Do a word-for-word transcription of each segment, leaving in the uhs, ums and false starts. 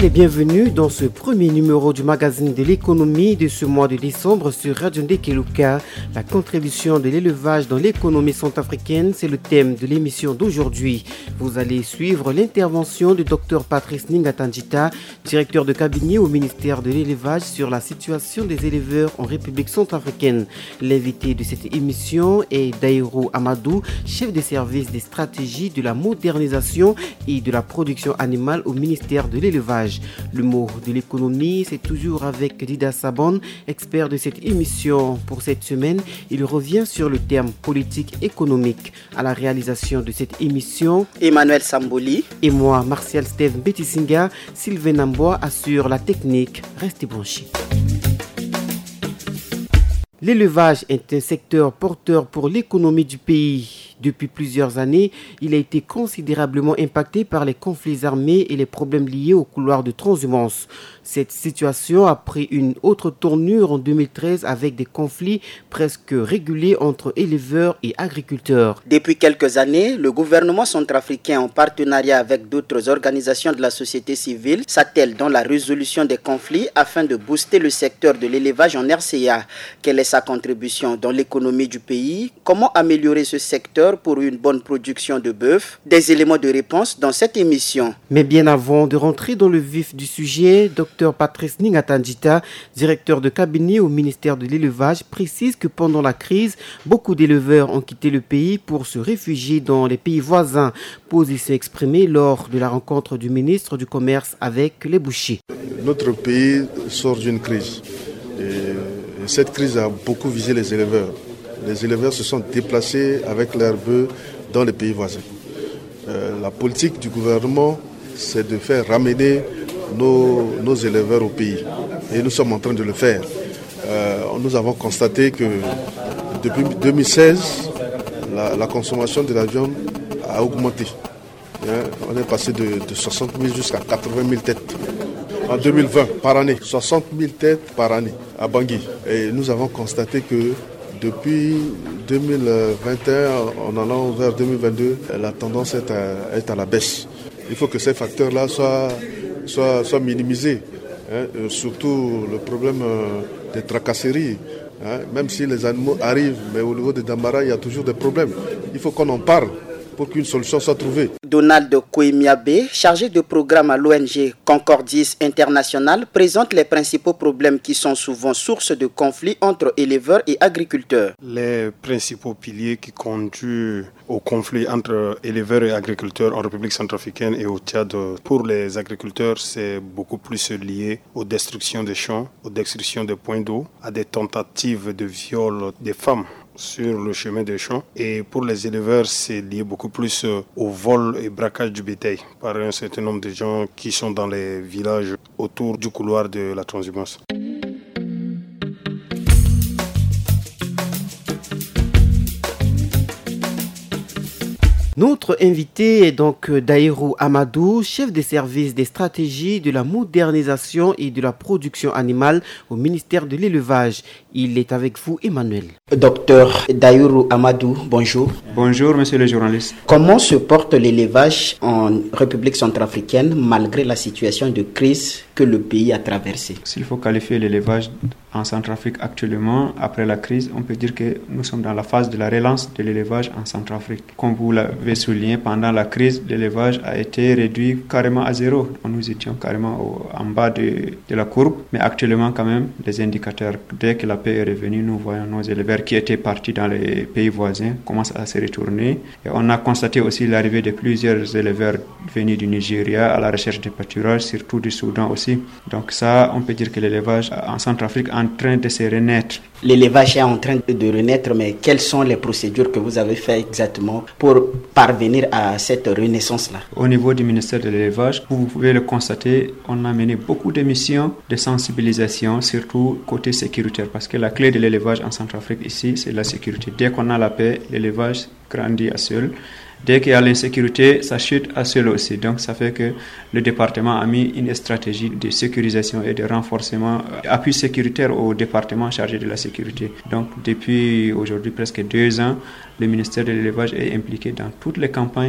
et bienvenue dans ce premier numéro du magazine de l'économie de ce mois de décembre sur Radio Ndekeluka. La contribution de l'élevage dans l'économie centrafricaine, c'est le thème de l'émission d'aujourd'hui. Vous allez suivre l'intervention du docteur Patrice Ningatandjita, directeur de cabinet au ministère de l'élevage, sur la situation des éleveurs en République centrafricaine. L'invité de cette émission est Daïrou Amadou, chef de service des stratégies de la modernisation et de la production animale au ministère de l'élevage. Le mot de l'économie, c'est toujours avec Dida Sabon, expert de cette émission. Pour cette semaine, il revient sur le terme politique économique. À la réalisation de cette émission, Emmanuel Samboli et moi, Martial Steve Betisinga, Sylvain Nambois assure la technique. Restez branchés. L'élevage est un secteur porteur pour l'économie du pays. Depuis plusieurs années, il a été considérablement impacté par les conflits armés et les problèmes liés aux couloirs de transhumance. Cette situation a pris une autre tournure en deux mille treize avec des conflits presque réguliers entre éleveurs et agriculteurs. Depuis quelques années, le gouvernement centrafricain, en partenariat avec d'autres organisations de la société civile, s'attelle dans la résolution des conflits afin de booster le secteur de l'élevage en R C A. Quelle est sa contribution dans l'économie du pays? Comment améliorer ce secteur pour une bonne production de bœuf? Des éléments de réponse dans cette émission. Mais bien avant de rentrer dans le vif du sujet, docteur Patrice Ningatandjita, directeur de cabinet au ministère de l'élevage, précise que pendant la crise, beaucoup d'éleveurs ont quitté le pays pour se réfugier dans les pays voisins. Position exprimée lors de la rencontre du ministre du Commerce avec les bouchers. Notre pays sort d'une crise. Et cette crise a beaucoup visé les éleveurs. Les éleveurs se sont déplacés avec leurs bœufs dans les pays voisins. Euh, la politique du gouvernement, c'est de faire ramener nos, nos éleveurs au pays. Et nous sommes en train de le faire. Euh, nous avons constaté que depuis deux mille seize, la, la consommation de la viande a augmenté. Hein, on est passé de, de soixante mille jusqu'à quatre-vingt mille têtes. En deux mille vingt, par année, soixante mille têtes par année à Bangui. Et nous avons constaté que depuis deux mille vingt et un, en allant vers deux mille vingt-deux, la tendance est à, est à la baisse. Il faut que ces facteurs-là soient, soient, soient minimisés. Hein, surtout le problème des tracasseries. Hein, même si les animaux arrivent, mais au niveau des Dambara, il y a toujours des problèmes. Il faut qu'on en parle pour qu'une solution soit trouvée. Donald Kouemiabe, chargé de programme à l'O N G Concordis International, présente les principaux problèmes qui sont souvent source de conflits entre éleveurs et agriculteurs. Les principaux piliers qui conduisent au conflit entre éleveurs et agriculteurs en République centrafricaine et au Tchad, pour les agriculteurs, c'est beaucoup plus lié aux destructions des champs, aux destructions des points d'eau, à des tentatives de viol des femmes sur le chemin des champs. Et pour les éleveurs, c'est lié beaucoup plus au vol et braquage du bétail par un certain nombre de gens qui sont dans les villages autour du couloir de la transhumance. Notre invité est donc Daïrou Amadou, chef des services des stratégies de la modernisation et de la production animale au ministère de l'élevage. Il est avec vous, Emmanuel. Docteur Daïrou Amadou, bonjour. Bonjour, monsieur le journaliste. Comment se porte l'élevage en République centrafricaine malgré la situation de crise que le pays a traversée? S'il faut qualifier l'élevage en Centrafrique actuellement, après la crise, on peut dire que nous sommes dans la phase de la relance de l'élevage en Centrafrique. Comme vous l'avez souligné, pendant la crise, l'élevage a été réduit carrément à zéro. Nous étions carrément au, en bas de, de la courbe, mais actuellement quand même, les indicateurs, dès que la paix est revenue, nous voyons nos éleveurs qui étaient partis dans les pays voisins commencent à se retourner. Et on a constaté aussi l'arrivée de plusieurs éleveurs venus du Nigeria à la recherche de pâturage, surtout du Soudan aussi. Donc ça, on peut dire que l'élevage en Centrafrique est en train de se renaître. L'élevage est en train de renaître, mais quelles sont les procédures que vous avez faites exactement pour parvenir à cette renaissance-là? Au niveau du ministère de l'élevage, vous pouvez le constater, on a mené beaucoup de missions de sensibilisation, surtout côté sécuritaire, parce que la clé de l'élevage en Centrafrique ici, c'est la sécurité. Dès qu'on a la paix, l'élevage grandit à seul. Dès qu'il y a l'insécurité, ça chute à seul aussi. Donc ça fait que le département a mis une stratégie de sécurisation et de renforcement, appui sécuritaire au département chargé de la sécurité. Donc depuis aujourd'hui presque deux ans, le ministère de l'élevage est impliqué dans toutes les campagnes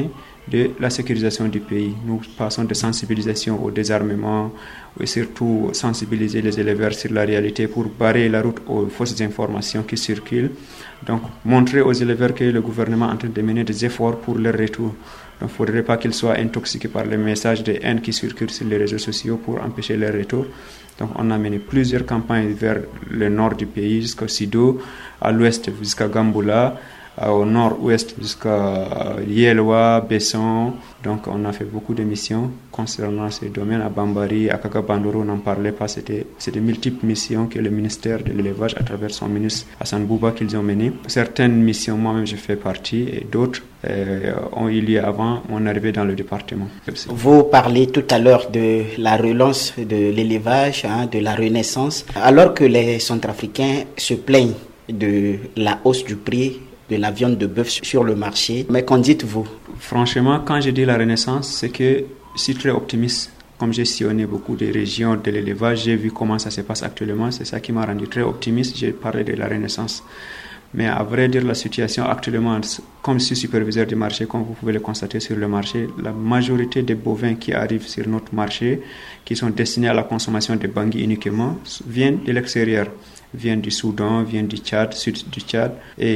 de la sécurisation du pays. Nous passons de sensibilisation au désarmement et surtout sensibiliser les éleveurs sur la réalité pour barrer la route aux fausses informations qui circulent. Donc montrer aux éleveurs que le gouvernement est en train de mener des efforts pour leur retour. Donc il ne faudrait pas qu'ils soient intoxiqués par les messages de haine qui circulent sur les réseaux sociaux pour empêcher leur retour. Donc on a mené plusieurs campagnes vers le nord du pays jusqu'au Sido, à l'ouest jusqu'à Gamboula, au nord-ouest jusqu'à Yelwa, Besson. Donc on a fait beaucoup de missions concernant ces domaines. À Bambari, à Kakabandoro, on n'en parlait pas. C'était, c'était de multiples missions que le ministère de l'élevage, à travers son ministre Hassan Bouba, qu'ils ont menées. Certaines missions, moi-même, je fais partie, et d'autres euh, ont eu lieu avant mon arrivée dans le département. Vous parlez tout à l'heure de la relance de l'élevage, hein, de la renaissance, alors que les Centrafricains se plaignent de la hausse du prix de la viande de bœuf sur le marché. Mais qu'en dites-vous? Franchement, quand je dis la renaissance, c'est que je suis très optimiste. Comme j'ai sillonné beaucoup de régions de l'élevage, j'ai vu comment ça se passe actuellement. C'est ça qui m'a rendu très optimiste. J'ai parlé de la renaissance. Mais à vrai dire, la situation actuellement, comme je suis superviseur du marché, comme vous pouvez le constater sur le marché, la majorité des bovins qui arrivent sur notre marché, qui sont destinés à la consommation de Bangui uniquement, viennent de l'extérieur. Viennent du Soudan, viennent du Tchad, sud du Tchad.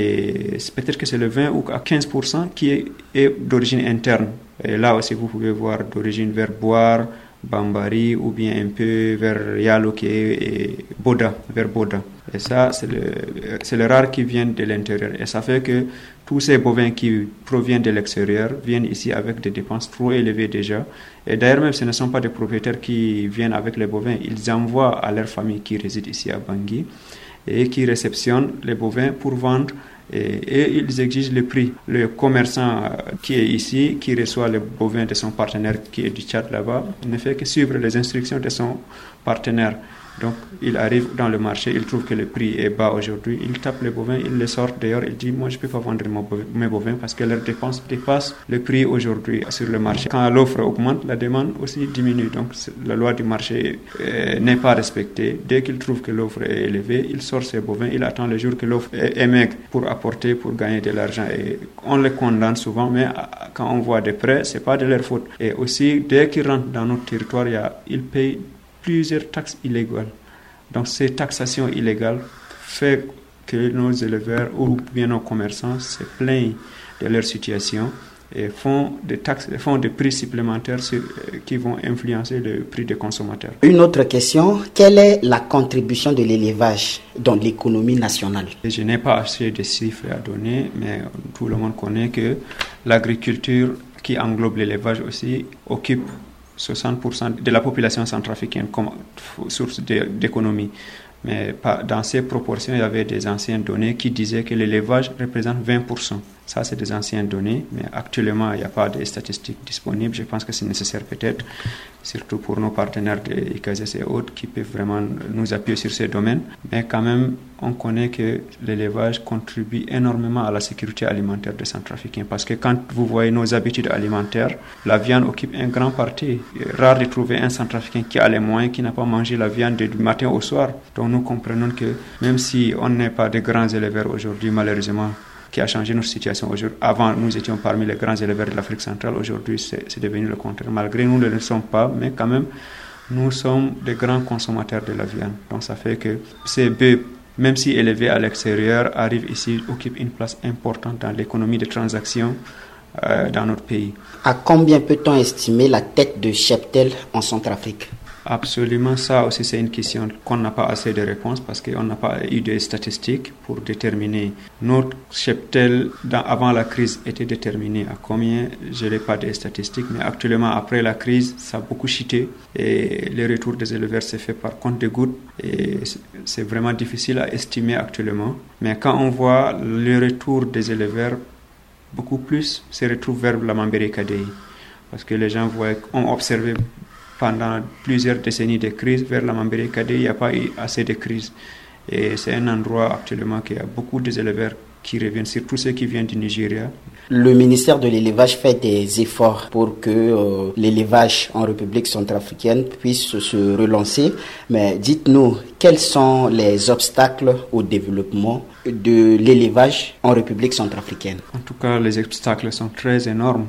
Et peut-être que c'est le vingt ou à quinze pour cent qui est, est d'origine interne. Et là aussi, vous pouvez voir d'origine vers Boire, Bambari, ou bien un peu vers Yalo qui est et Boda, vers Boda. Et ça, c'est le, c'est le rare qui viennent de l'intérieur. Et ça fait que tous ces bovins qui proviennent de l'extérieur viennent ici avec des dépenses trop élevées déjà. Et d'ailleurs, même ce ne sont pas des propriétaires qui viennent avec les bovins. Ils envoient à leur famille qui réside ici à Bangui et qui réceptionnent les bovins pour vendre. Et, et ils exigent le prix. Le commerçant qui est ici, qui reçoit le bovin de son partenaire qui est du Tchad là-bas, ne fait que suivre les instructions de son partenaire. Donc, il arrive dans le marché, il trouve que le prix est bas aujourd'hui, il tape les bovins, il les sort dehors, il dit « Moi, je ne peux pas vendre mes bovins parce que leurs dépenses dépassent le prix aujourd'hui sur le marché. » Quand l'offre augmente, la demande aussi diminue. Donc, la loi du marché euh, n'est pas respectée. Dès qu'il trouve que l'offre est élevée, il sort ses bovins, il attend le jour que l'offre est, est maigre pour apporter, pour gagner de l'argent. Et on les condamne souvent, mais quand on voit des prêts, ce n'est pas de leur faute. Et aussi, dès qu'ils rentrent dans notre territoire, il y a, ils payent plusieurs taxes illégales. Donc ces taxations illégales fait que nos éleveurs ou bien nos commerçants se plaignent de leur situation et font des taxes, font des prix supplémentaires sur, qui vont influencer le prix des consommateurs. Une autre question, quelle est la contribution de l'élevage dans l'économie nationale? Je n'ai pas assez de chiffres à donner, mais tout le monde connaît que l'agriculture qui englobe l'élevage aussi occupe soixante pour cent de la population centrafricaine comme source d'économie. Mais dans ces proportions, il y avait des anciennes données qui disaient que l'élevage représente vingt pour cent. Ça, c'est des anciennes données, mais actuellement, il n'y a pas de statistiques disponibles. Je pense que c'est nécessaire peut-être, surtout pour nos partenaires de I C A S E S et autres qui peuvent vraiment nous appuyer sur ces domaines. Mais quand même, on connaît que l'élevage contribue énormément à la sécurité alimentaire des Centrafricains. Parce que quand vous voyez nos habitudes alimentaires, la viande occupe un grand parti. Il est rare de trouver un Centrafricain qui a les moyens, qui n'a pas mangé la viande du matin au soir. Donc nous comprenons que même si on n'est pas de grands éleveurs aujourd'hui, malheureusement, qui a changé notre situation aujourd'hui. Avant, nous étions parmi les grands éleveurs de l'Afrique centrale. Aujourd'hui, c'est, c'est devenu le contraire. Malgré nous, nous ne le sommes pas, mais quand même, nous sommes des grands consommateurs de la viande. Donc ça fait que ces bœufs, même si élevés à l'extérieur, arrivent ici, occupent une place importante dans l'économie de transactions euh, dans notre pays. À combien peut-on estimer la tête de cheptel en Centrafrique? Absolument, ça aussi c'est une question qu'on n'a pas assez de réponses parce qu'on n'a pas eu de statistiques pour déterminer. Notre cheptel dans, avant la crise était déterminé à combien, je n'ai pas de statistiques, mais actuellement après la crise, ça a beaucoup chuté et le retour des éleveurs s'est fait par compte de gouttes et c'est vraiment difficile à estimer actuellement. Mais quand on voit le retour des éleveurs, beaucoup plus se retrouve vers la Mambéry-Kadéi parce que les gens voient, ont observé pendant plusieurs décennies de crise, vers la Mambéry-Kadéi, il n'y a pas eu assez de crise. Et c'est un endroit actuellement qui a beaucoup d'éleveurs qui reviennent, surtout ceux qui viennent du Nigeria. Le ministère de l'élevage fait des efforts pour que euh, l'élevage en République centrafricaine puisse se relancer. Mais dites-nous, quels sont les obstacles au développement de l'élevage en République centrafricaine? En tout cas, les obstacles sont très énormes.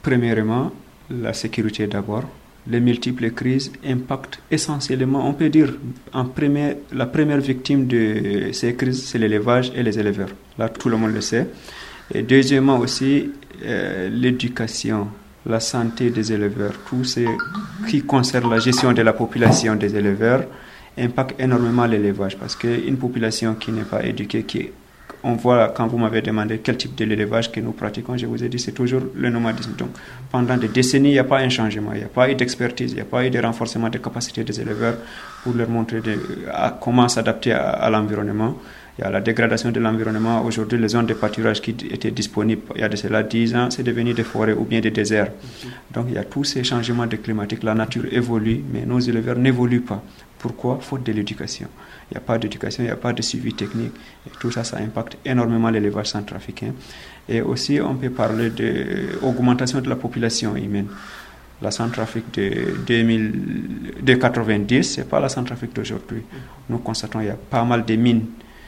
Premièrement, la sécurité d'abord. Les multiples crises impactent essentiellement, on peut dire, en premier, la première victime de ces crises, c'est l'élevage et les éleveurs. Là, tout le monde le sait. Et deuxièmement aussi, euh, l'éducation, la santé des éleveurs, tout ce qui concerne la gestion de la population des éleveurs impacte énormément l'élevage parce qu'une population qui n'est pas éduquée, qui on voit, quand vous m'avez demandé quel type de l'élevage que nous pratiquons, je vous ai dit c'est toujours le nomadisme. Donc, pendant des décennies, il n'y a pas un changement, il n'y a pas eu d'expertise, il n'y a pas eu de renforcement des capacités des éleveurs pour leur montrer de, à, comment s'adapter à, à l'environnement. Il y a la dégradation de l'environnement. Aujourd'hui, les zones de pâturage qui étaient disponibles il y a de cela dix ans, c'est devenu des forêts ou bien des déserts. Donc, il y a tous ces changements de climatique. La nature évolue, mais nos éleveurs n'évoluent pas. Pourquoi? Faute de l'éducation. Il n'y a pas d'éducation, il n'y a pas de suivi technique. Et tout ça, ça impacte énormément l'élevage centrafricain. Et aussi, on peut parler de l'augmentation de la population humaine. La Centrafrique de deux mille quatre-vingt-dix, ce n'est pas la Centrafrique d'aujourd'hui. Nous constatons qu'il y a pas mal de mines,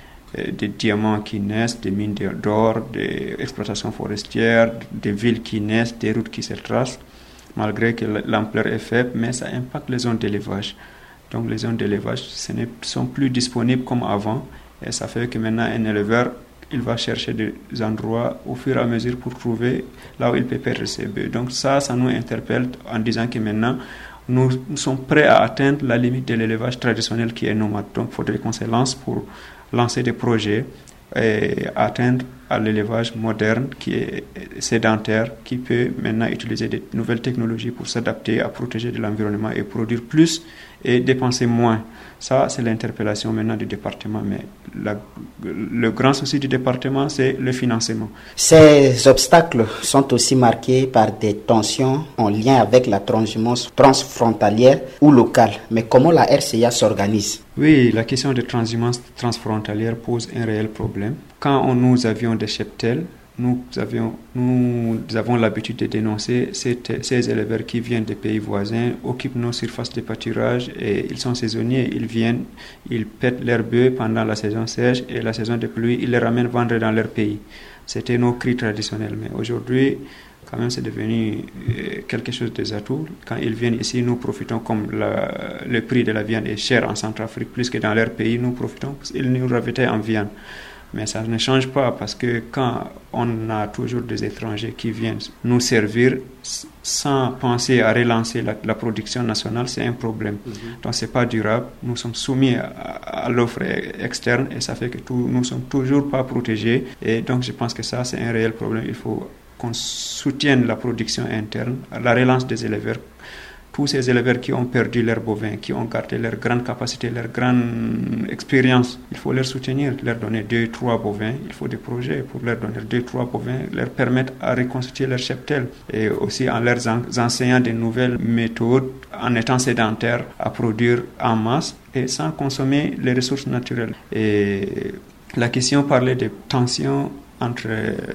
des diamants qui naissent, des mines d'or, des exploitations forestières, des villes qui naissent, des routes qui se tracent, malgré que l'ampleur est faible, mais ça impacte les zones d'élevage. Donc les zones d'élevage ne sont plus disponibles comme avant et ça fait que maintenant un éleveur il va chercher des endroits au fur et à mesure pour trouver là où il peut perdre ses bœufs. Donc ça, ça nous interpelle en disant que maintenant nous, nous sommes prêts à atteindre la limite de l'élevage traditionnel qui est nomade. Donc il faudrait qu'on se lance pour lancer des projets et atteindre à l'élevage moderne qui est sédentaire, qui peut maintenant utiliser des nouvelles technologies pour s'adapter à protéger de l'environnement et produire plus et dépenser moins. Ça, c'est l'interpellation maintenant du département. Mais la, le grand souci du département, c'est le financement. Ces obstacles sont aussi marqués par des tensions en lien avec la transhumance transfrontalière ou locale. Mais comment la R C A s'organise? Oui, la question de transhumance transfrontalière pose un réel problème. Quand on, nous avions des cheptels, nous avions, nous avons l'habitude de dénoncer ces, ces éleveurs qui viennent des pays voisins, occupent nos surfaces de pâturage et ils sont saisonniers, ils viennent, ils pètent leurs bœufs pendant la saison sèche et la saison de pluie, ils les ramènent vendre dans leur pays. C'était nos cris traditionnels, mais aujourd'hui, quand même, c'est devenu quelque chose de atout. Quand ils viennent ici, nous profitons, comme la, le prix de la viande est cher en Centrafrique, plus que dans leur pays, nous profitons, ils nous ravitaient en viande. Mais ça ne change pas parce que quand on a toujours des étrangers qui viennent nous servir sans penser à relancer la, la production nationale, c'est un problème. Mm-hmm. Donc ce n'est pas durable. Nous sommes soumis à, à l'offre externe et ça fait que tout, nous ne sommes toujours pas protégés. Et donc je pense que ça, c'est un réel problème. Il faut qu'on soutienne la production interne, la relance des éleveurs. Tous ces éleveurs qui ont perdu leurs bovins, qui ont gardé leur grande capacité, leur grande expérience, il faut leur soutenir, leur donner deux, trois bovins. Il faut des projets pour leur donner deux, trois bovins, leur permettre à reconstituer leur cheptel et aussi en leur enseignant de nouvelles méthodes, en étant sédentaires, à produire en masse et sans consommer les ressources naturelles. Et la question parlait de tensions entre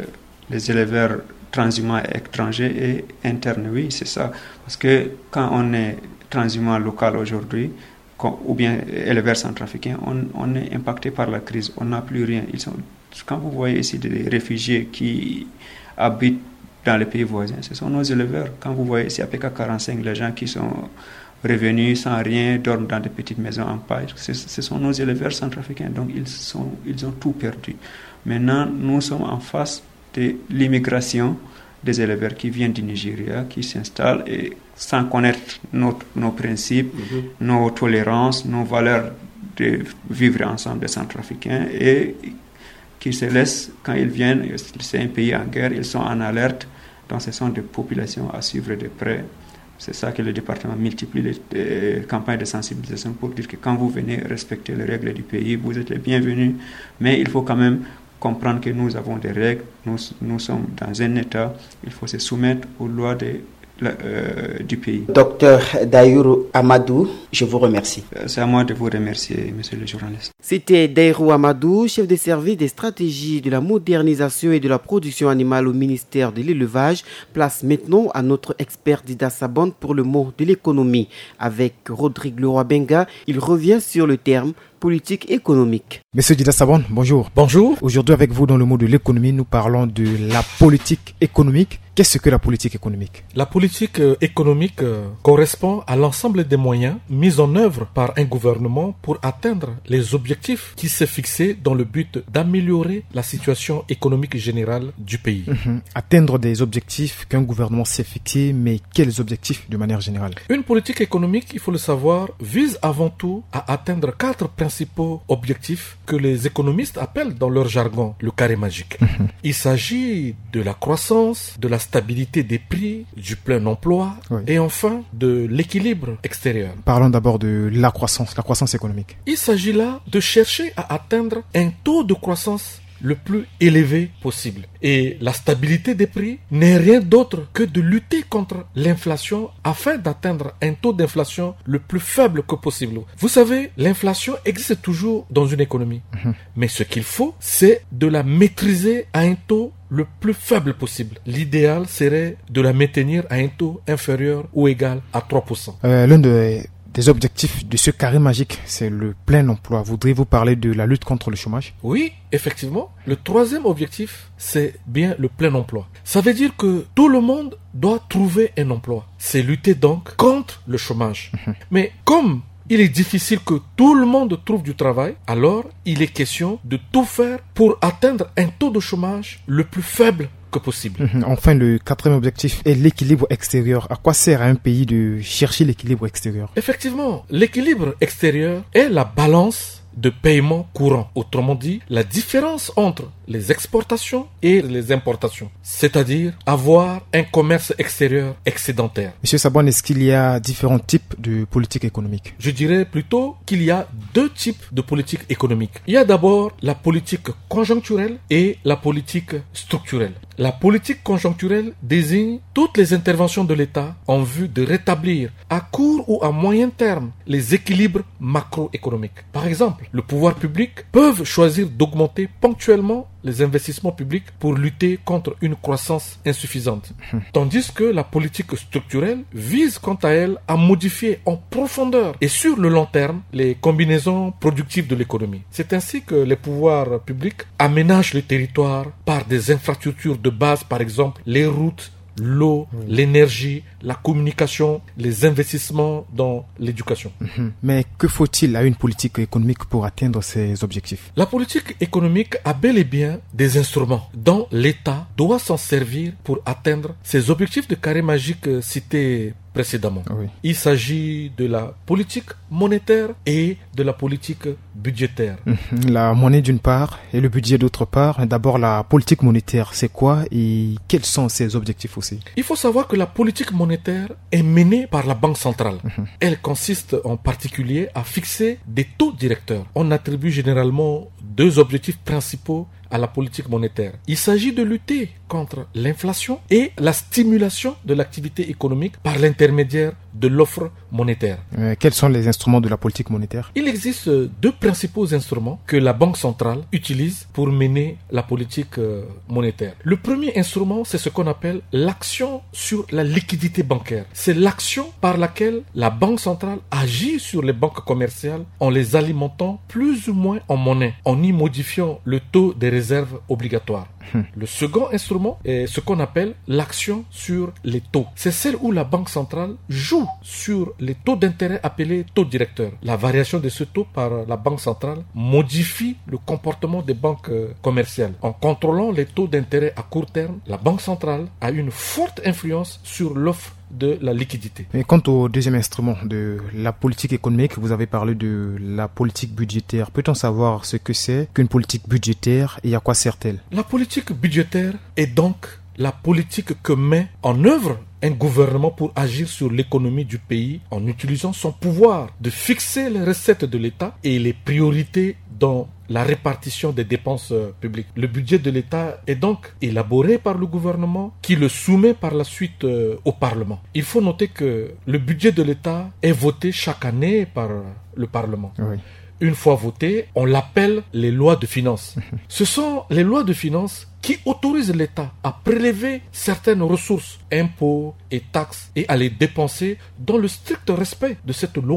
les éleveurs transhumants étrangers et internes. Oui, c'est ça. Parce que quand on est transhumant local aujourd'hui, ou bien éleveur centrafricain, on, on est impacté par la crise. On n'a plus rien. Ils sont, quand vous voyez ici des réfugiés qui habitent dans les pays voisins, ce sont nos éleveurs. Quand vous voyez ici à P K quarante-cinq, les gens qui sont revenus sans rien, dorment dans des petites maisons en paille, ce, ce sont nos éleveurs centrafricains. Donc ils, sont, ils ont tout perdu. Maintenant, nous sommes en face de l'immigration des éleveurs qui viennent du Nigeria, qui s'installent et sans connaître nos, nos principes, mm-hmm. nos tolérances, nos valeurs de vivre ensemble des Centrafricains et qui se laissent, quand ils viennent, c'est un pays en guerre, ils sont en alerte, donc ce sont des populations à suivre de près. C'est ça que le département multiplie les, les campagnes de sensibilisation pour dire que quand vous venez respecter les règles du pays, vous êtes les bienvenus, mais il faut quand même comprendre que nous avons des règles, nous, nous sommes dans un État, il faut se soumettre aux lois de, la, euh, du pays. Docteur Daïrou Amadou, je vous remercie. C'est à moi de vous remercier, monsieur le journaliste. C'était Daïrou Amadou, chef de service des stratégies de la modernisation et de la production animale au ministère de l'élevage. Place maintenant à notre expert Dida Sabon pour le mot de l'économie. Avec Rodrigue Leroy-Benga, il revient sur le terme politique économique. Monsieur Dida Sabon, bonjour. Bonjour. Aujourd'hui avec vous dans le mot de l'économie, nous parlons de la politique économique. Qu'est-ce que la politique économique? La politique euh, économique euh, correspond à l'ensemble des moyens mis en œuvre par un gouvernement pour atteindre les objectifs qui s'est fixés dans le but d'améliorer la situation économique générale du pays. Mmh. Atteindre des objectifs qu'un gouvernement s'est fixés, mais quels objectifs de manière générale? Une politique économique, il faut le savoir, vise avant tout à atteindre quatre principaux objectifs que les économistes appellent dans leur jargon le carré magique. Mmh. Il s'agit de la croissance, de la stabilité des prix, du plein emploi, oui, et enfin de l'équilibre extérieur. Parlons d'abord de la croissance, la croissance économique. Il s'agit là de chercher à atteindre un taux de croissance le plus élevé possible. Et la stabilité des prix n'est rien d'autre que de lutter contre l'inflation afin d'atteindre un taux d'inflation le plus faible que possible. Vous savez, l'inflation existe toujours dans une économie. Mmh. Mais ce qu'il faut, c'est de la maîtriser à un taux le plus faible possible. L'idéal serait de la maintenir à un taux inférieur ou égal à trois pour cent. Euh, l'un de... Des objectifs de ce carré magique, c'est le plein emploi. Voudriez-vous parler de la lutte contre le chômage? Oui, effectivement. Le troisième objectif, c'est bien le plein emploi. Ça veut dire que tout le monde doit trouver un emploi. C'est lutter donc contre le chômage. Mmh. Mais comme il est difficile que tout le monde trouve du travail, alors il est question de tout faire pour atteindre un taux de chômage le plus faible que possible. Enfin, le quatrième objectif est l'équilibre extérieur. À quoi sert à un pays de chercher l'équilibre extérieur? Effectivement, l'équilibre extérieur est la balance de paiement courant. Autrement dit, la différence entre les exportations et les importations. C'est-à-dire avoir un commerce extérieur excédentaire. Monsieur Sabon, est-ce qu'il y a différents types de politique économique? Je dirais plutôt qu'il y a deux types de politique économique. Il y a d'abord la politique conjoncturelle et la politique structurelle. La politique conjoncturelle désigne toutes les interventions de l'État en vue de rétablir à court ou à moyen terme les équilibres macroéconomiques. Par exemple, le pouvoir public peut choisir d'augmenter ponctuellement les investissements publics pour lutter contre une croissance insuffisante. Tandis que la politique structurelle vise quant à elle à modifier en profondeur et sur le long terme les combinaisons productives de l'économie. C'est ainsi que les pouvoirs publics aménagent le territoire par des infrastructures de base, par exemple les routes, l'eau, oui, l'énergie, la communication, les investissements dans l'éducation. Mmh. Mais que faut-il à une politique économique pour atteindre ces objectifs? La politique économique a bel et bien des instruments dont l'État doit s'en servir pour atteindre ces objectifs de carré magique cités précédemment. Oui. Il s'agit de la politique monétaire et de la politique budgétaire. La monnaie d'une part et le budget d'autre part. D'abord, la politique monétaire, c'est quoi et quels sont ses objectifs aussi? Il faut savoir que la politique monétaire est menée par la Banque centrale. Mmh. Elle consiste en particulier à fixer des taux directeurs. On attribue généralement deux objectifs principaux à la politique monétaire. Il s'agit de lutter contre l'inflation et la stimulation de l'activité économique par l'intermédiaire de l'offre monétaire. Euh, quels sont les instruments de la politique monétaire? Il existe deux principaux instruments que la Banque centrale utilise pour mener la politique euh, monétaire. Le premier instrument, c'est ce qu'on appelle l'action sur la liquidité bancaire. C'est l'action par laquelle la Banque centrale agit sur les banques commerciales en les alimentant plus ou moins en monnaie, en y modifiant le taux des réserves obligatoires. Hum. Le second instrument est ce qu'on appelle l'action sur les taux. C'est celle où la Banque centrale joue sur les taux d'intérêt appelés taux directeurs. La variation de ce taux par la Banque centrale modifie le comportement des banques commerciales. En contrôlant les taux d'intérêt à court terme, la Banque centrale a une forte influence sur l'offre de la liquidité. Et quant au deuxième instrument de la politique économique, vous avez parlé de la politique budgétaire. Peut-on savoir ce que c'est qu'une politique budgétaire et à quoi sert-elle? La politique budgétaire est donc la politique que met en œuvre un gouvernement pour agir sur l'économie du pays en utilisant son pouvoir de fixer les recettes de l'État et les priorités dans la répartition des dépenses publiques. Le budget de l'État est donc élaboré par le gouvernement qui le soumet par la suite euh, au Parlement. Il faut noter que le budget de l'État est voté chaque année par le Parlement. Oui. Une fois voté, on l'appelle les lois de finances. Ce sont les lois de finances qui autorisent l'État à prélever certaines ressources, impôts et taxes, et à les dépenser dans le strict respect de cette loi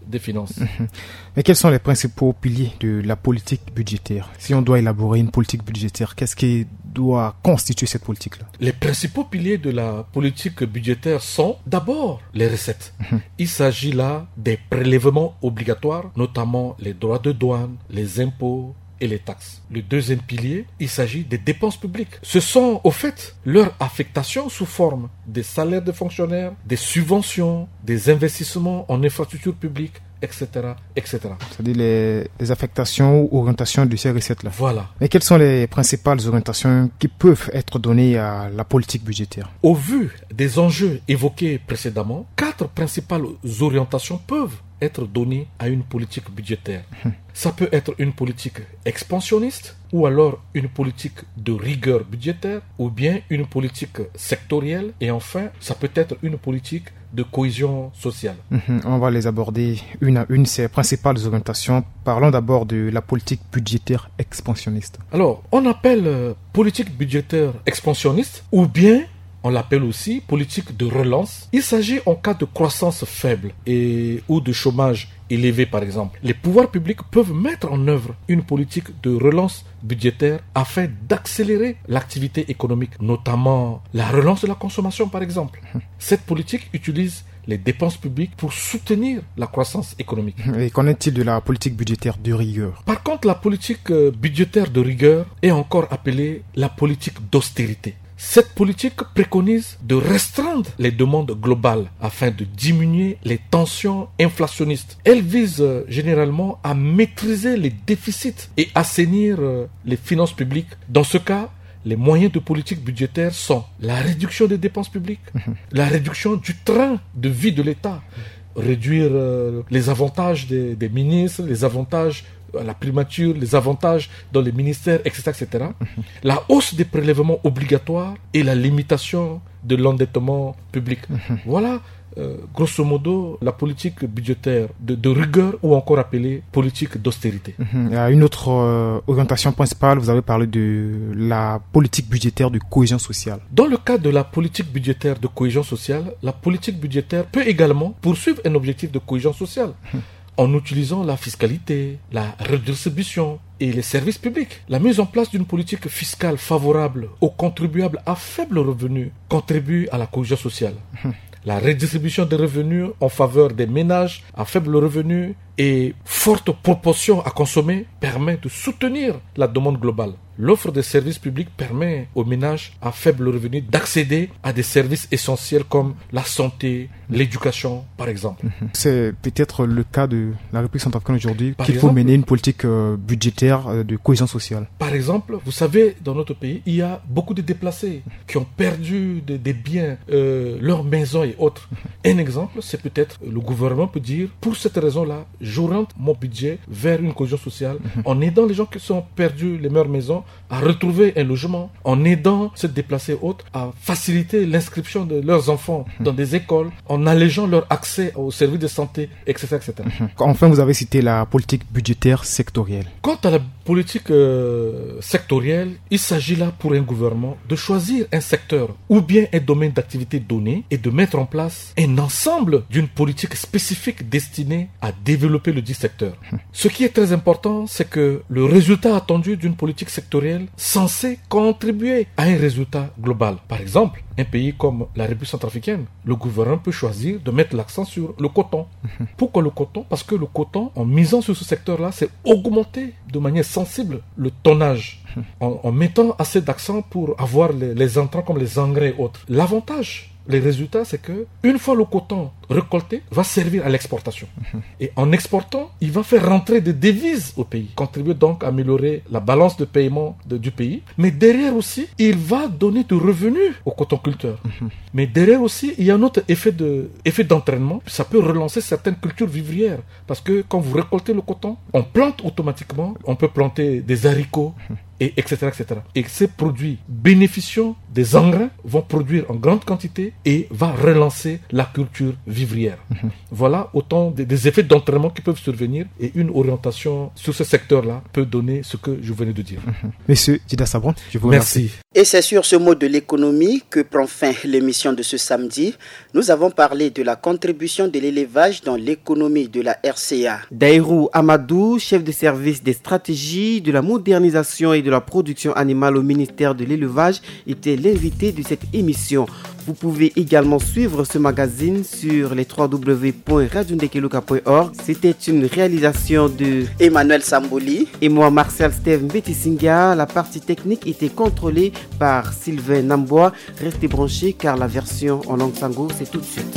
des finances. Mmh. Mais quels sont les principaux piliers de la politique budgétaire? Si on doit élaborer une politique budgétaire, qu'est-ce qui doit constituer cette politique-là? Les principaux piliers de la politique budgétaire sont d'abord les recettes. Mmh. Il s'agit là des prélèvements obligatoires, notamment les droits de douane, les impôts et les taxes. Le deuxième pilier, il s'agit des dépenses publiques. Ce sont au fait leur affectation sous forme des salaires de fonctionnaires, des subventions, des investissements en infrastructures publiques, et cetera, et cetera. C'est-à-dire les, les affectations ou orientations de ces recettes-là. Voilà. Mais quelles sont les principales orientations qui peuvent être données à la politique budgétaire? Au vu des enjeux évoqués précédemment, quatre principales orientations peuvent être données à une politique budgétaire. Hum. Ça peut être une politique expansionniste, ou alors une politique de rigueur budgétaire, ou bien une politique sectorielle, et enfin, ça peut être une politique de cohésion sociale. Mmh, on va les aborder une à une, ces principales orientations. Parlons d'abord de la politique budgétaire expansionniste. Alors, on appelle euh, politique budgétaire expansionniste, ou bien on l'appelle aussi politique de relance. Il s'agit en cas de croissance faible et ou de chômage élevé par exemple. Les pouvoirs publics peuvent mettre en œuvre une politique de relance budgétaire afin d'accélérer l'activité économique, notamment la relance de la consommation par exemple. Cette politique utilise les dépenses publiques pour soutenir la croissance économique. Et qu'en est-il de la politique budgétaire de rigueur? Par contre, la politique budgétaire de rigueur est encore appelée la politique d'austérité. Cette politique préconise de restreindre les demandes globales afin de diminuer les tensions inflationnistes. Elle vise euh, généralement à maîtriser les déficits et assainir euh, les finances publiques. Dans ce cas, les moyens de politique budgétaire sont la réduction des dépenses publiques, la réduction du train de vie de l'État, réduire euh, les avantages des, des ministres, les avantages à la primature, les avantages dans les ministères, et cetera, et cetera. La hausse des prélèvements obligatoires et la limitation de l'endettement public. Voilà, euh, grosso modo, la politique budgétaire de, de rigueur ou encore appelée politique d'austérité. Il y a une autre euh, orientation principale, vous avez parlé de la politique budgétaire de cohésion sociale. Dans le cas de la politique budgétaire de cohésion sociale, la politique budgétaire peut également poursuivre un objectif de cohésion sociale. En utilisant la fiscalité, la redistribution et les services publics. La mise en place d'une politique fiscale favorable aux contribuables à faible revenu contribue à la cohésion sociale. La redistribution des revenus en faveur des ménages à faible revenu et forte proportion à consommer permet de soutenir la demande globale. L'offre de services publics permet aux ménages à faible revenu d'accéder à des services essentiels comme la santé, l'éducation, par exemple. C'est peut-être le cas de la République centrafricaine aujourd'hui par qu'il exemple, faut mener une politique euh, budgétaire euh, de cohésion sociale. Par exemple, vous savez, dans notre pays, il y a beaucoup de déplacés qui ont perdu des, des biens, euh, leurs maisons et autres. Un exemple, c'est peut-être le gouvernement peut dire, pour cette raison-là, j'oriente mon budget vers une cohésion sociale en aidant les gens qui sont perdus les leurs maisons à retrouver un logement, en aidant ces déplacés autres à faciliter l'inscription de leurs enfants dans des écoles, en allégeant leur accès aux services de santé, et cetera, et cetera. Enfin, vous avez cité la politique budgétaire sectorielle. Quant à la politique euh, sectorielle, il s'agit là pour un gouvernement de choisir un secteur ou bien un domaine d'activité donné et de mettre en place un ensemble d'une politique spécifique destinée à développer le dit secteur. Ce qui est très important, c'est que le résultat attendu d'une politique sectorielle censé contribuer à un résultat global. Par exemple, un pays comme la République centrafricaine, le gouvernement peut choisir de mettre l'accent sur le coton. Pourquoi le coton? Parce que le coton, en misant sur ce secteur-là, c'est augmenter de manière sensible le tonnage, en, en mettant assez d'accent pour avoir les, les entrants comme les engrais et autres. L'avantage, les résultats, c'est que une fois le coton récolté, va servir à l'exportation. Et en exportant, il va faire rentrer des devises au pays, contribuer donc à améliorer la balance de paiement de, du pays. Mais derrière aussi, il va donner du revenu aux cotonculteurs. Mais derrière aussi, il y a un autre effet de, effet d'entraînement. Ça peut relancer certaines cultures vivrières. Parce que quand vous récoltez le coton, on plante automatiquement. On peut planter des haricots, et etc., et cetera. Et ces produits bénéficiant des engrais vont produire en grande quantité et va relancer la culture vivrière. Mm-hmm. Voilà autant des, des effets d'entraînement qui peuvent survenir et une orientation sur ce secteur-là peut donner ce que je venais de dire. Mm-hmm. Monsieur Dida Sabron, je vous remercie. Merci. Et c'est sur ce mot de l'économie que prend fin l'émission de ce samedi. Nous avons parlé de la contribution de l'élevage dans l'économie de la R C A. Daïrou Amadou, chef de service des stratégies, de la modernisation et de la production animale au ministère de l'élevage, était l'invité de cette émission. Vous pouvez également suivre ce magazine sur les w w w point radio ndekeluka point org. C'était une réalisation de Emmanuel Samboli et moi Martial Steve Mbetisinga. La partie technique était contrôlée par Sylvain Nambois. Restez branchés car la version en langue sango c'est tout de suite.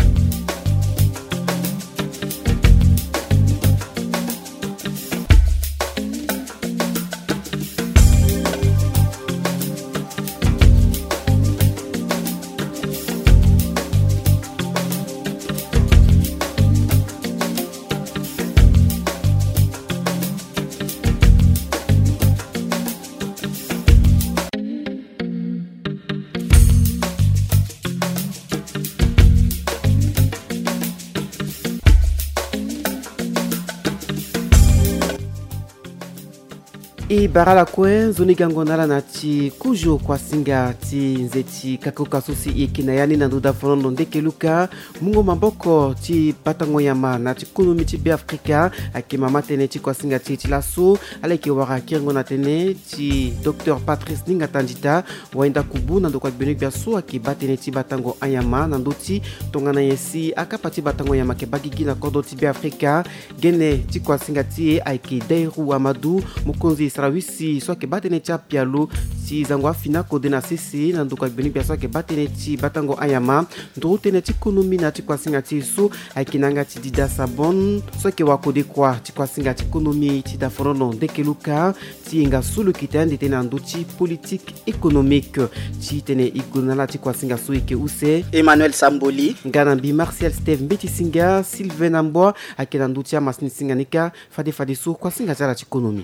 E barala kwe zoni gangonala na ti kujo kwa singa ti nzeti kakoka susi ikina yani na nduda fonondo ndekeluka mungo maboko ti patango yama na ti kunumi ti be Afrika aki mama tene ti kwa singa ti ti laso aleke wara kirengo na tene ti docteur Patrice Ninga Tandita wainda kubu na ndo kwa benu biaso aki batene ti batango ayama na ndo ti tongana yesi akapa ti batango yama ke bagigi na kodo ti be Afrika gene ti kwa singa ti aki Daïrou Amadou mukonzi Rawisi soit que batene tia pialo si zangwa fina kode na sisi na nduka beni bia soit que batene ti batango ayama ndroute ne ti konomi na ti kwa singa ti so aikinanga ti Dida Sabon soit que wakode kwa ti kwa singa ti konomi ti da forono ndekeluka ti nga sulu kitande te na nduti politique économique ti tene igonala ti kwa singa so ike use Emmanuel Samboli ngana bi Martial Steve Mbetisinga Sylvain Namboa akena nduti ya masini singanika fade fade so kwa singa ti ti konomi.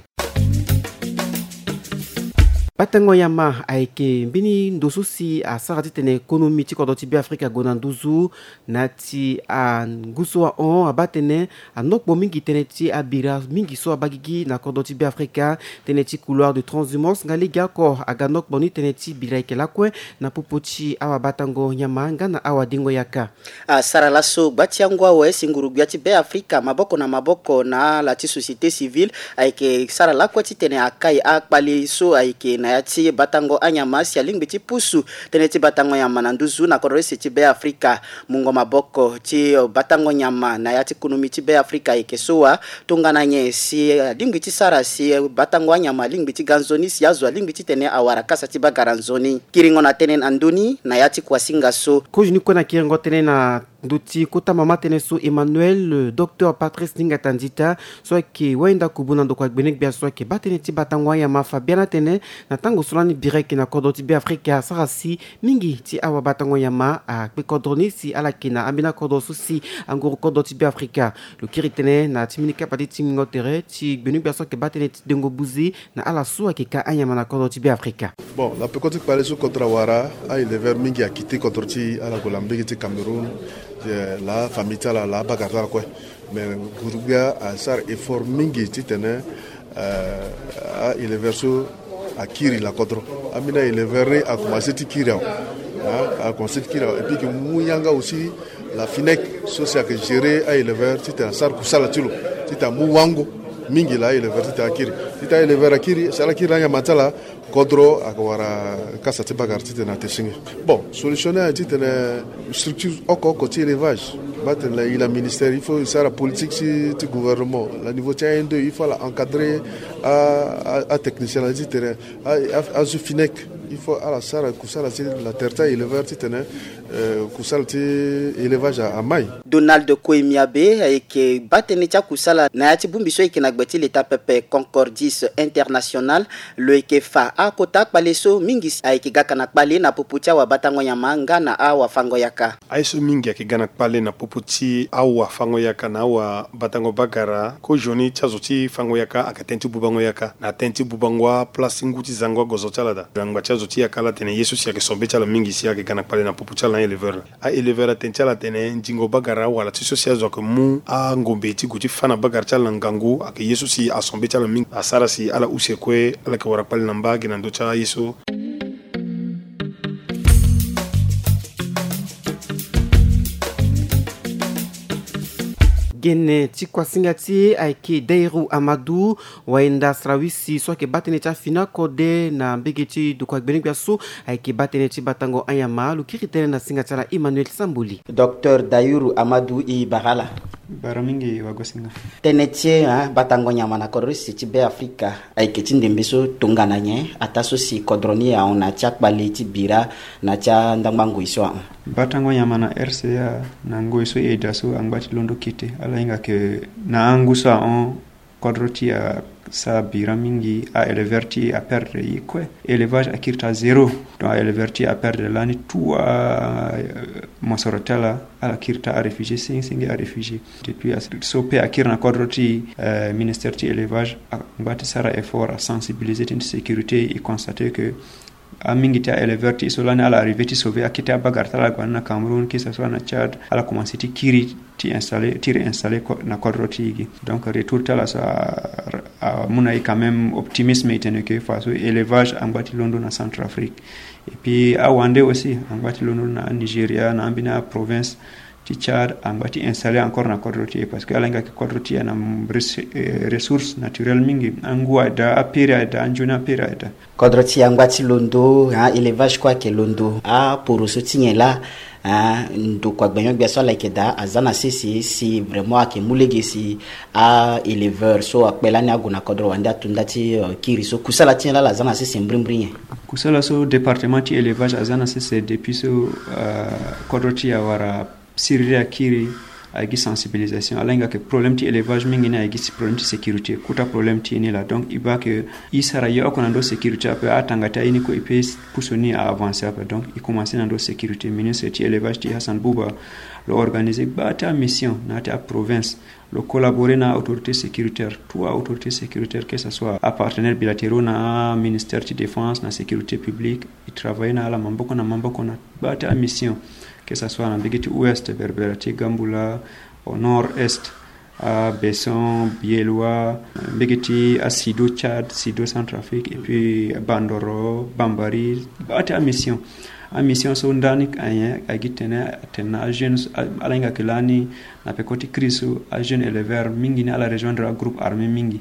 Batango yama aike mbini ndosusi a sarati tene ekonomi ti kodo ti be Afrika gona nduzu na ti a nguso wa on abatene a nokbo mingi tene ti abira mingi so abagigi na kodo ti be Afrika tene ti couloir de transhumance ngali gako aga nokbo ni tene ti bila ikela kwe na popo ti awa batango yama ngana awa dingo yaka a saralaso batiangwa we singurugya ti be Afrika maboko na maboko na la ti société civile aike sarala kwa ti tene akai akpali so aike na yati batango anyama si alingi ti pusu tene ti batango yama na nduzu na koresi ti be Afrika mungo maboko ti batango nyama na yati kunumi ti be Afrika ikesoa tongana nye si alingi ti sara si batango anyama alingi ti ganzoni si azo alingi ti tene awara kasa ti bagaranzoni kiringo na tene anduni na yati kwa singa so kujuni kona kiringo tene na Duti kota mama tene so Emmanuel le docteur Patrice Ninga Tandita soit que wenda kubuna ndo kwa benek bia soit que batene ti batangwa ya mafa bien tene na tango solani direct na kodo ti be Afrika sarasi mingi ti awa batangwa ya ma a pe kodroni si ala kina ambina kodo susi anguru kodo ti be Afrika le kiritene na ti minika pati ti ngotere ti benek bia soit que batene ti dengo buzi na ala so ke ka anyama na kodo ti be Afrika. Bon, la pekotik parle sur contre Wara a il vers mingi a quitté contre ti ala Golambé ti Cameroun. La famille la la bagarre quoi mais Gurubia a sar effort mingi titene a il est verso à Kiri la Kodro amina il est verré à commencer ti Kiri à commencer Kiri et puis que Mouyanga aussi la Finec social que gérer a il est vers titene sar kusala tilo tita Mouwango mingi la il est vers tita Kiri tita il est vers Kiri sala Kiri ya matala Kodro akwara kasa ti bagar tite na teshingi. Bon, solutionner a dit une structure encore côté élevage. Maintenant, il a ministère, il faut ça la politique si le gouvernement. La niveau T deux, il faut l'encadrer à à, à technicien la dit à à à Zufinec. Il faut à la sara kusala la terre éleveur tite kusala ti élevage à Maï. Donald Koemiabe ayeke batene tia kusala na yati bumbiso ayeke na gbeti l'état pepe Concordis International lo ayeke fa akota kpaleso mingi ayeke ga kana kpale na popo tia wabatango nyama nga na awa fango yaka aiso mingi ayeke ga na kpale na popo ti awa fango yaka na awa batango bagara ko joni tia zo ti fango yaka ayeke tënë ti bubango yaka na tënë ti bubango aplace ngu ti zango agozo ti ala da angba tia zo ti yaka ala tene ye so si ayeke sombe ti ala mingi si ayeke ga na kpale na popo ti ala éleveur a éleveur atene ti ala tene ndingo bagara wala ti so si azo ayeke mu angombe ti gu ti fa na bagara ti ala na ngangu ayeke ye so si asombe ti ala mingi asara si ala use kue ala yeke wara kpale na mba ge na ndö ti ye so. Gene Chikwasingati aiki Deiru Amadou waenda Srawisi so ke batene cha fina kode na mbegeti dukwa benigwaso aiki batene chi batango ayama lukiri na singatala Emmanuel Sambuli. Docteur Dairu Amadou i Barala baramingi wagosinga tenetie ha batango nyama na korisi ti be Afrika aiki tindembeso tongana nye ataso si kodroni ya ona chak bali ti bira na cha ndangbangu iso batango nyama na R C A na ngoiso edaso angbati londo kite ala inga ke na angusa on kodroti ya sa bira mingi a eleverti a perdre yikwe élevage a kirta zéro donc a eleverti a perdre lani tout a mosorotela ala kirta a réfugié sing singi a réfugié depuis a sope a kirna kodroti euh, ministère ti élevage a ngati sara effort à sensibiliser την sécurité et constater que a mingi ta éleveur ti solani ala arrivé ti sauver a quitté a bagarta la gwana Cameroun qui s'assoit na Tchad ala commencé ti kiri ti installé ti réinstallé na kodroti donc retour ta la sa muna quand même optimisme étant que face au élevage en bati London na Centrafrique et puis à Wande aussi en bati London na Nigeria na ambina province ti Tchad en bati installé encore na kodroti parce que alenga ke kodroti na ressources naturelles mingi angua da apira da anjuna apira da kodroti en bati Londo ha élevage quoi que Londo a pour ce tinyela ah ndo kwa gbenyo bia so like da azana sisi si vraiment ake mulege si a éleveur so akpela ni aguna kodro wanda tundati uh, kiri so kusala tiela la azana sisi mbrimbriye kusala so département ti élevage azana sisi depuis so uh, kodro ti awara siriria kiri agi sensibilisation alenga ke problème ti élevage mingi na agi problème ti sécurité kuta problème ti ni la donc iba que isara yo ko nando sécurité après atangata ini ko ipe poussoni à avancer après donc il commencer nando sécurité ministre ti élevage ti Hassan Bouba le organiser bata mission na ta province le collaborer na autorité sécuritaire tout autorité sécuritaire que ça soit à partenaires bilatéraux na ministère de défense na sécurité publique il travaille na la mamboko na mamboko na bata mission que ça soit en Begeti ouest Berberati Gambula au nord-est à Besson Bielwa Begeti à Sido Tchad Sido Centrafrique et puis Bandoro Bambari bata mission a mission so ndani anya agitena tena jeunes alenga kelani na pekoti kriso a jeune éleveur mingi na la rejoindre un groupe armé mingi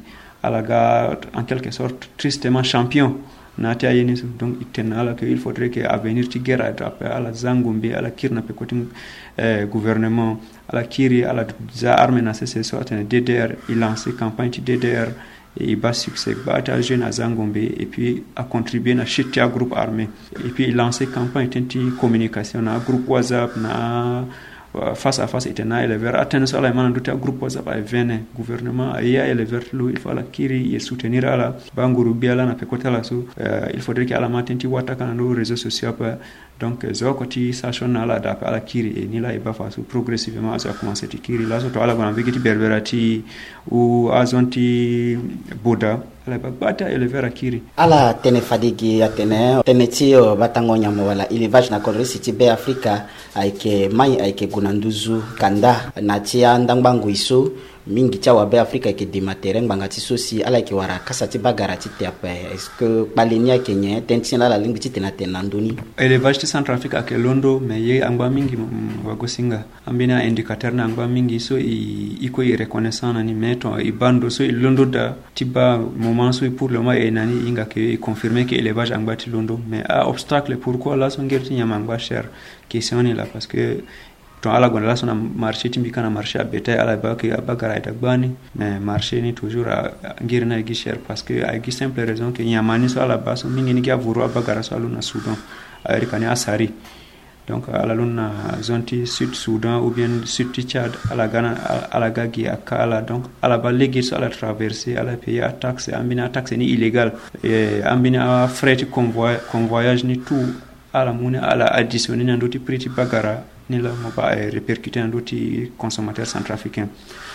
alaga en quelque sorte tristement champion na ta yeni donc itena ala que il faudrait que à venir ti guerre après ala zangombe ala kirna pekoti eh, gouvernement ala kiri ala za armé na cesse so atene D D R il lance campagne ti D D R et il bat succès bata jeune à Zangombe et puis a contribué na chute à groupe armé et puis il lancé campagne tenti communication na groupe WhatsApp na face à face était na éleveur atteindre ça la man doute groupe WhatsApp ay vene gouvernement ay éleveur lu il faut la kiri et soutenir ala banguru biala na pekota la so uh, il faudrait que ala matenti wata kana no réseaux sociaux pa donc zokoti sachon ala da ala kiri et ni la e ba faso progressivement ça a commencé ti kiri la so to ala gona begeti berberati ou azonti boda ala ba bata éleveur akiri ala tene fadigi atene tene tio batango nyama wala élevage na korisi ti be Afrika aike mai aike gunanduzu kanda na tia ndangbangu iso mingi tia wa be Afrika ke dimatereng bangati sosi ala ke wara kasati bagara ti tepe est-ce que balenia kenye tentina la lingi ti tenatena ndoni élevage ti Centrafrique ake londo mais ye angba mingi wagosinga ambina indicateur na angba mingi so i iko i reconnaissant nani meto i bando so i londo da tiba moment so pour le moment e nani inga ke confirmer que élevage angba ti londo mais a obstacle pourquoi la so ngerti nyama angba cher question ni là parce que to ala gona la sona marché timbika na marché à bétail ala ba ke abagara ita bani mais marché ni toujours ngir na gi cher parce que a gi simple raison que nyamani so ala baso mingi ni ga vuru abagara so aluna Soudan ari kani asari donc à la lune zone sud Soudan ou bien sud Tchad à la Ghana à la Gagi à Kala donc à la balégis à la traversée à la payer à taxe ambina taxe ni illégal et ambina frais de convoi convoyage ni tout à la monnaie à la additionner dans d'autres prix bagara ni la moba répercuter dans d'autres consommateurs centrafricains.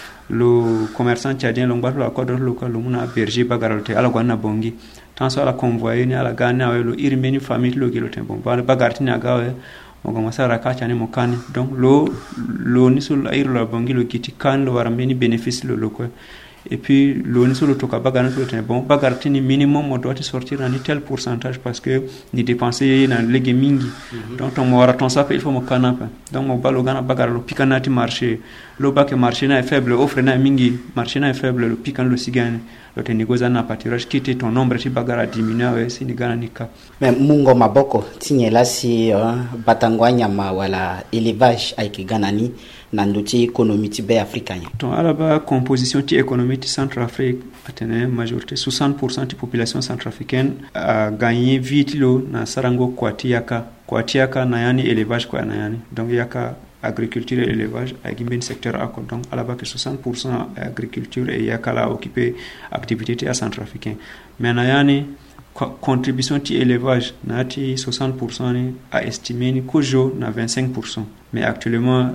Le commerçant tchadien longba lo accord local lo muna berger bagaralte ala gwana bongi tant so ala convoyer ni ala gana lo irmeni famille lo gelo tempo ba bagarti na gawe mo goma sara ka chane mo kan donc lo lo ni sul air lo bongi lo kiti kan lo warambeni bénéfice lo lo ko et puis lo ni sul to ka bagana lo tempo bagarti ni minimum mo doit sortir en tel pourcentage parce que ni dépenser na lege mingi mm-hmm. donc on mo wara ton ça il faut mo kanapa donc mo balo gana bagar lo pikanati marché lo ba que marché na est faible offre na mingi marché na est faible le pikan lo sigane lo te négocia na pâturage quitter ton nombre ti bagara diminuer si ni gana nika mais mungo maboko tinyela si uh, batangwa nyama wala élevage aiki ganani nanduti économie ti be africain ton alaba composition ti économie ti Centrafrique atene majorité soixante pour cent ti population centrafricaine a gagné vite lo na sarango kwati yaka kwati yaka na yani élevage kwa na yani donc yaka agriculture et élevage avec un secteur accord donc à la base que soixante pour cent agriculture et yaka la occupé activité à centrafricain mais na yani contribution ti élevage na ti soixante pour cent ni a estimé ni kojo na vingt-cinq pour cent mais actuellement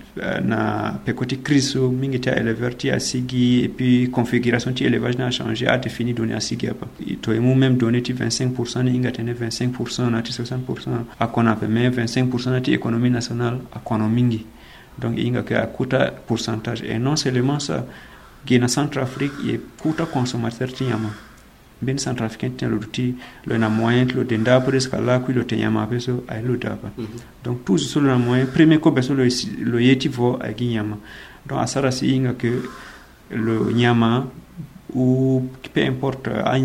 na pekoti crise mingi ti éleveur ti asigi et puis configuration ti élevage na changé a défini donner asigi apa to emu même donner ti vingt-cinq pour cent ni inga tene vingt-cinq pour cent na ti soixante pour cent a konape mais vingt-cinq pour cent na ti économie nationale a kono mingi donc inga ke akuta pourcentage et non seulement ça Guinée Centrafrique et kuta consommateur ti yama ben centrafricain tient le outil le na moyen le denda presque là qui le tient ma peso ay le daba donc tout sur le moyen premier ko beso le le yeti vo ay nyama donc asara si inga que le nyama ou peu importe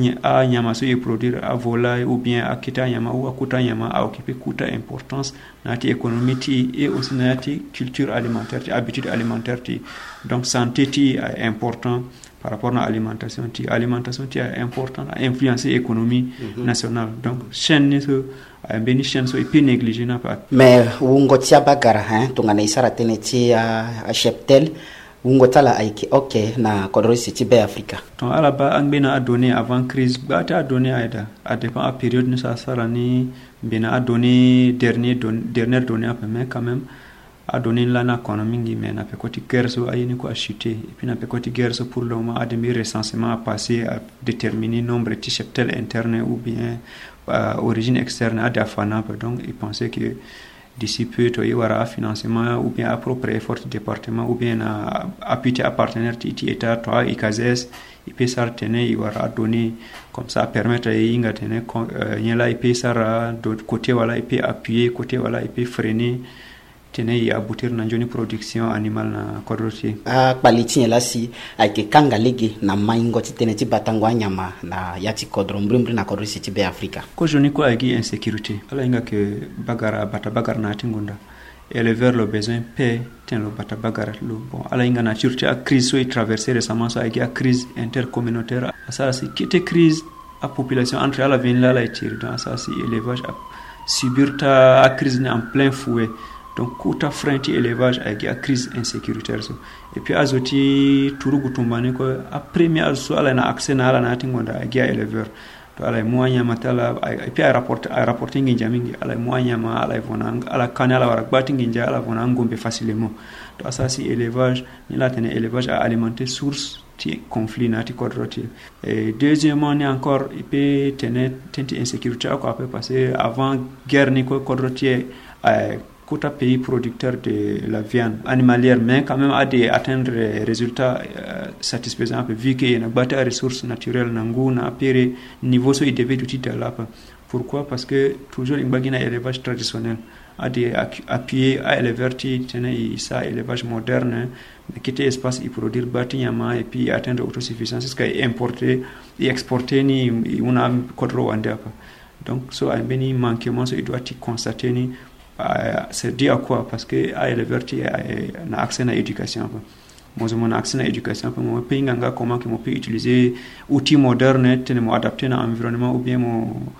a nyama so y produire à volaille ou bien à kita nyama ou à kuta nyama a occuper kuta importance nati économie ti et aussi nati culture alimentaire ti habitude alimentaire ti donc santé ti est important par rapport à l'alimentation. L'alimentation est importante à influencer l'économie mm-hmm. nationale. Donc, chaîne ni so a beni chaîne so ipi négligé na pas. Mais ungo tia bagara hein tongana isara teneti a cheptel ungo tala aiki OK na kodori city be Africa. Donc à la base an bena a donné avant crise ba ta donné aida a dépend à période ni sa sara ni bena a donné dernier don, dernière donnée après mais quand même a donné l'ana économique mais n'a pas côté guerre so ayini ko a chuté et puis n'a pas côté guerre so pour le moment a demi recensement à passer à déterminer nombre de cheptel interne ou bien euh, origine externe à dafana donc il pensait que d'ici peu il y aura financement ou bien approprié fort département ou bien appui à partenaire ti état toi ikazes il peut ça tenir il y aura donné comme ça permettre inga tenir nyela il peut ça de côté voilà il peut appuyer côté voilà il peut freiner tenay aboutir na njoni production animal na kodrotie a quality la si ake kanga ligi na maingo titeneti batangwa nyama na yati kodro mbrimbre na kodrotie ti be Africa ko joni ko agi insécurité ala inga ke bagara bata bagara na tingunda éleveur le besoin paix ten lo bata bagara lo bon ala inga na surtout a crise so traversé récemment so agi a crise intercommunautaire ça c'est qui était crise a population entre ala vin la la tire dans ça c'est élevage a subir ta a crise en plein fouet donc kuta frenti élevage avec la crise insécuritaire so. Et puis azoti turugu tumbane ko a premier so ala na accès na ala na tingonda avec éleveur to ala moyen matala et puis a rapporter a rapporter nginja mingi ala moyen ma ala vonang ala kanala wara bati nginja ala vonang ngombe facilement to ça si élevage ni la tene élevage à alimenter source ti conflit na ti kodroti et deuxièmement ni encore il peut tenir tenti insécurité ko après passer avant guerre ni ko kodroti quota pays producteur de la viande animalière mais quand même a des atteindre résultats euh, satisfaisants vu qu'il y a une bataille à ressources naturelles nangu na pere niveau so il devait tout là pourquoi parce que toujours une bagina élevage traditionnel a des appuyer à éleveur ti tenait ça élevage moderne mais quitter espace il produire batinyama et puis atteindre autosuffisance c'est qu'à importer et exporter ni on a kodro wande donc so un beni manquement so il doit y constater ni Uh, c'est dit à quoi parce que à éleveur ti na accès à éducation moi je mon accès à éducation pour moi pays nganga comment que moi peut utiliser outils modernes tene mo adapter na environnement ou bien mo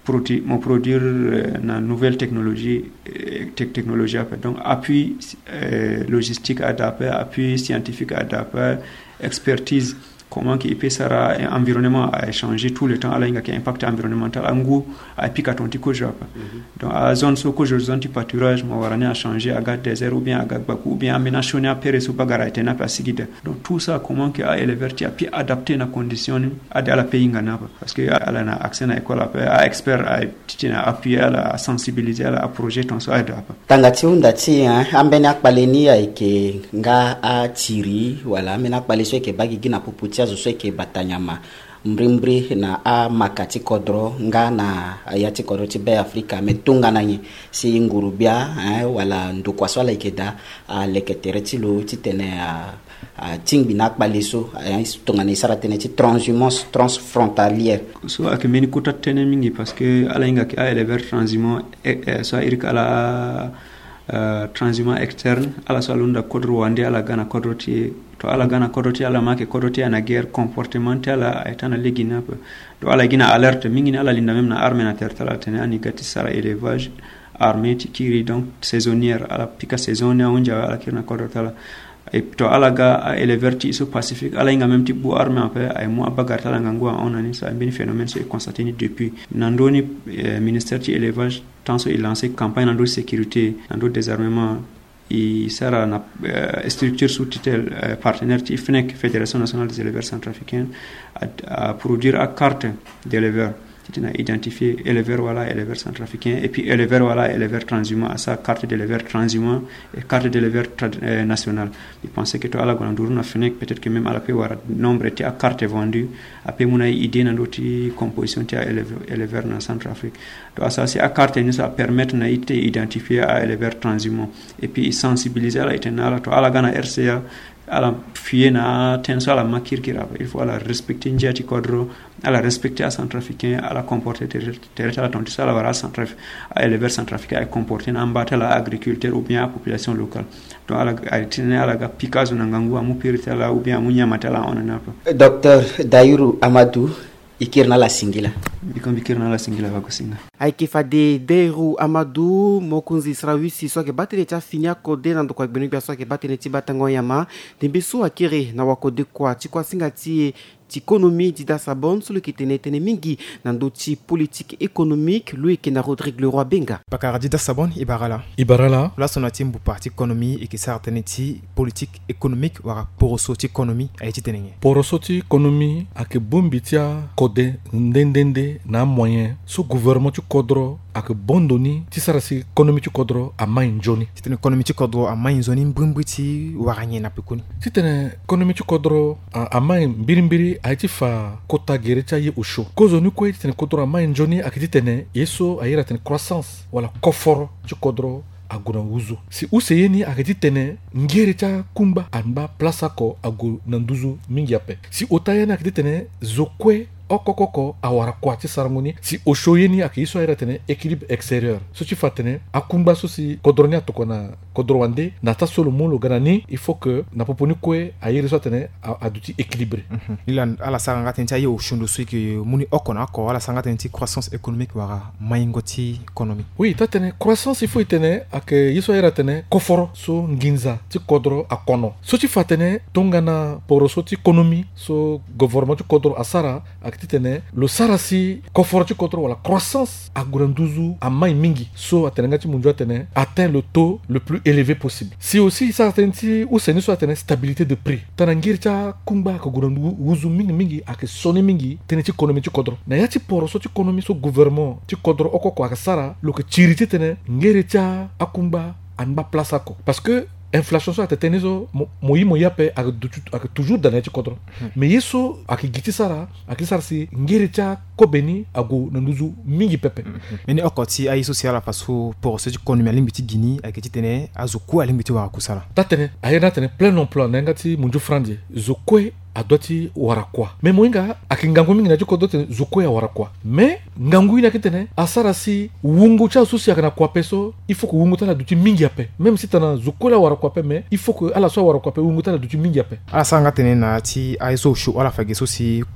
produire mon produire na nouvelle technologie technologie donc appui logistique adapté, appui scientifique adapté, expertise comment qui peut sera un environnement à changer tout le temps à l'inga qui impact environnemental angu à piquer ton tico japa donc à zone so ko zone ti pâturage mo warane a changer à gade désert ou bien à gade baku ou bien aménagement à pere sou bagara tena pasigide donc tout ça comment que a élever ti a pi adapter na condition à de la pays ngana parce que ala na accès na école à expert à titina appuyer à sensibiliser à projet ton so adapa tangati undati ambena akbaleni aike nga a tiri wala mena akbaleso ke bagi gina puputi zo ke batanyama mbrimbri na a makati kodro nga na ayati kodro ti be Afrika metunga nanyi si ngurubia eh, wala ndukwa swala ikeda a leketere ti lo ti tene a, a tingbi na akbaleso tonga ni sara tene ti transhumance transfrontalière so akemeni kuta tene mingi parce que ala inga ki a élever transhumance e, e, so irika ala uh, transhumance externe ala so alunda kodro wande ala gana kodro ti to ala gana kodoti ala make kodoti ana guerre comportementale ala etana legina to ala gina alerte mingi ala linda même na armée na tertala tene ani gati sara élevage armée tikiri donc saisonnière ala pika saisonnière onja ala kirna kodotala et to ala ga éleverti iso pacifique ala inga même type armée après ay mo bagartala ngangwa on ani ça un phénomène c'est constaté depuis nandoni eh, ministère de élevage tant so il lancé campagne en sécurité en désarmement il sera na uh, structure sous tutelle uh, partenaire T F N E C Fédération nationale des éleveurs centrafricains à, à produire à carte d'éleveurs qui a identifié éleveur voilà éleveur centrafricain et puis éleveur voilà éleveur transhumant à sa carte d'éleveur transhumant et carte d'éleveur euh, national il pensait que to ala gondour na F N E C peut-être que même à la wara nombre était à carte vendue après mon idée na doti composition ti éleveur éleveur na Centrafrique donc ça c'est à carte ni ça permettre na été identifier à éleveur transhumant et puis sensibiliser à la éternel to ala gana R C A ala fier na tenso ala makir kira il faut la respecter njati kodro ala respecter à centrafricain ala comporter territoire ton ça la wara centraf à éleveur centrafricain à comporter en battre la agriculteur ou bien la population locale donc ala altine ala ga pikazo na ngangu amu piritala ou bien amunya matala on na docteur Dairu Amadou ikirna la singila bikombi kirna la singila va kusinga aiki fade Dairu Amadou mokunzi srawisi so ke batele cha finia kode na ndoko gbenu bia so ke batele ti batango yama dembeso akire na wakode kwa ti kwa singa ti économie dida sabon sur le qui tenait tene mingi nandoti politique économique lui qui na Rodrigue Leroy Benga bakara dida sabon ibarala ibarala la sonati mbu parti économie et qui sarteneti politique économique wara porosoti économie ayiti tenenge porosoti économie ak bombitia code ndendende na moyen sous gouvernement tu kodro ak bondoni ti sarasi économie tu kodro a main joni ti tene économie tu kodro a main joni mbumbuti waranye na pekuni ti tene économie tu kodro a main mbirimbiri aiti fa kota gerecha ye usho kozo ni ko tene kodro ma njoni akiti tene yeso ayira tene croissance wala koforo ci kodro aguna wuzu si useyeni akiti tene ngerecha kumba anba plaça ko agu nanduzu mingiape si otayena akiti tene zokwe okokoko awara kwati sarangoni si oshoyeni akiso ayira tene équilibre extérieur so ci fatene akumba so si kodroni atokona kodrowande nata solo molo ganani il faut que na poponi kwe ayiri so tene aduti équilibré mm-hmm. Ilan ala saranga tenti ayo shundo so ki muni okona ko ala saranga tenti croissance économique wara mayingoti économie oui ta tene croissance il faut tene ak yiso ayira tene koforo so nginza ti kodro akono so ci fatene tongana poro so ti économie so gouvernement ti kodro asara tene lo sarasi koforti contre wala croissance a granduzu a mai mingi so atenengati munjo tene atteint le taux le plus élevé possible si aussi ça atteint ou seni so atteint stabilité de prix tanangircha kumba ko granduzu mingi mingi ak soni mingi tene ti économie ti kodro na yati poro so ti économie so gouvernement ti kodro okoko ak sara lo ke chiriti tene ngerecha akumba anba place ko parce que inflation so atetene so moyi moya pe ak ak toujours dans les kodro mais yeso ak giti sara ak sara si ngerecha ko beni ago nanduzu mingi pepe meni okoti ay social passo pour ce économie limbiti Guinée ak titene azuku alimbiti wa kusala tatene ayena tene plein emploi nangati munju frandi zokwe adoti warakwa mais moinga akingangu mingi na jiko dote zokwe warakwa mais ngangu ina kitene asara si wungu cha susi akana kwa peso il faut que wungu tana duti mingi ape même si tana zokola warakwa pe mais il faut que ala so warakwa pe wungu tana duti mingi ape ala sanga tene na ti aiso shu ala fage so si